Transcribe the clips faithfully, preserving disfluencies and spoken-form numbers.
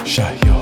شهیار.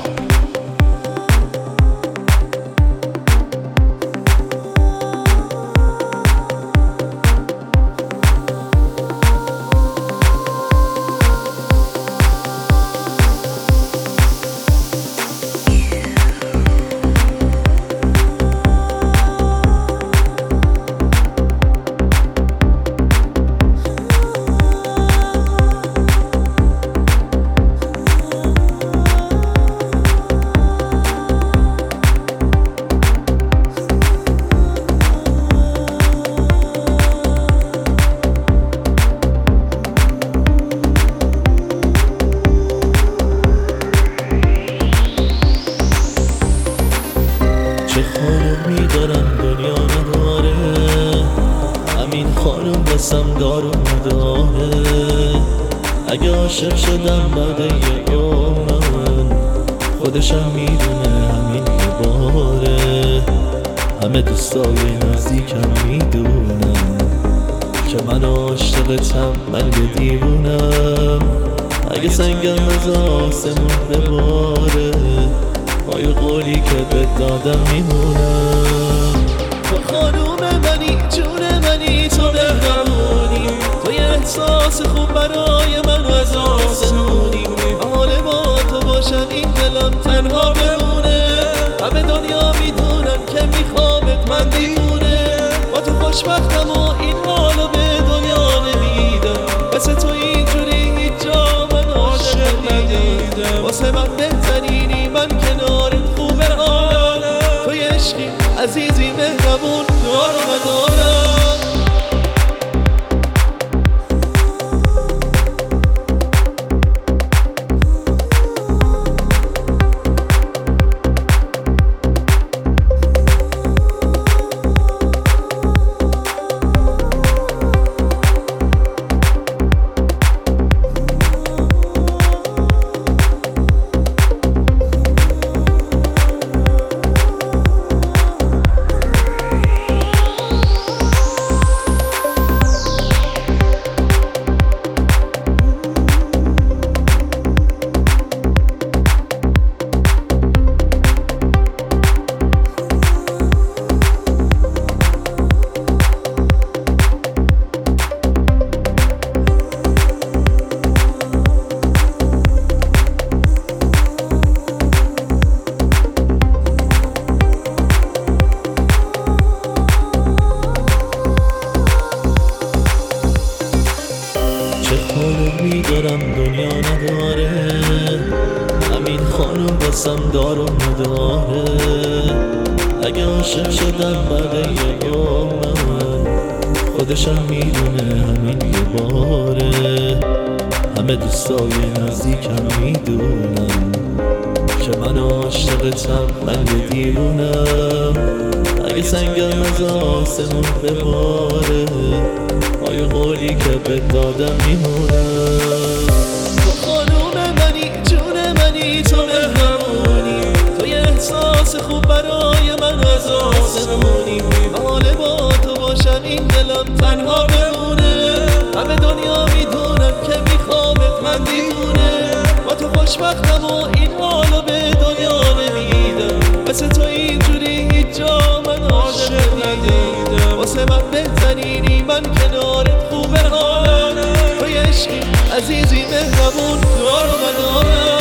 چه خانومی دارم دنیا نداره، همین خانوم بسم دارو نداره. اگه عاشق شدم بعد یه عمر، خودشم میدونه همین یه باره. همه دوستای نزدیکم میدونم که من عاشقتم، من یه دیوونم. اگه سنگم از آسمون بباره، با یه قولی که به دادم میمونم. تو خانوم منی، جون منی، تو مهربونی، تو یه احساس خوب برای من و از آسمونی. حال با تو باشم این دلم تنها بمونه، همه دنیا میدونم که میخوامت، من دیوونه. با تو خوشبختم و این حالو به دنیا نمیدم، مثل تو اینجوری هیچ جا من عاشق ندیدم. واسه من بهترینی، من کنارت خوبه حالم، توی عشقی عزیزی مهربون دارو ندارم. خانومی دارم دنیا نداره، همین خانوم بسم دارو نداره. اگه عاشق شدم بعد یه عمر، خودشم میدونه همین یه باره. همه دوستای نزدیکم میدونم که من عاشقتم، من یه دیوونم. اگه سنگم از آسمون بباره، با یه قولی که به دادم میمونم. تو خانوم منی، جون منی، تو مهربونی، تو یه احساس خوب برای من از آسمونی. حال با تو باشم این دلم تنها بمونه، همه دنیا میدونم که میخوامت، من دیوونه. با تو خوشبختم و این حالو به دنیا نمیدم، مثل تو اینجوری هیچ جا من عاشق ندیدم. واسه من بهترینی، من کنارت خوبه حالم، توی عشقی عزیزی مهربون دارو ندارم.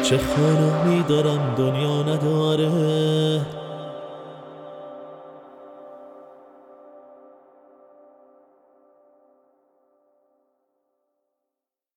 چه خانومی دارم دنیا نداره.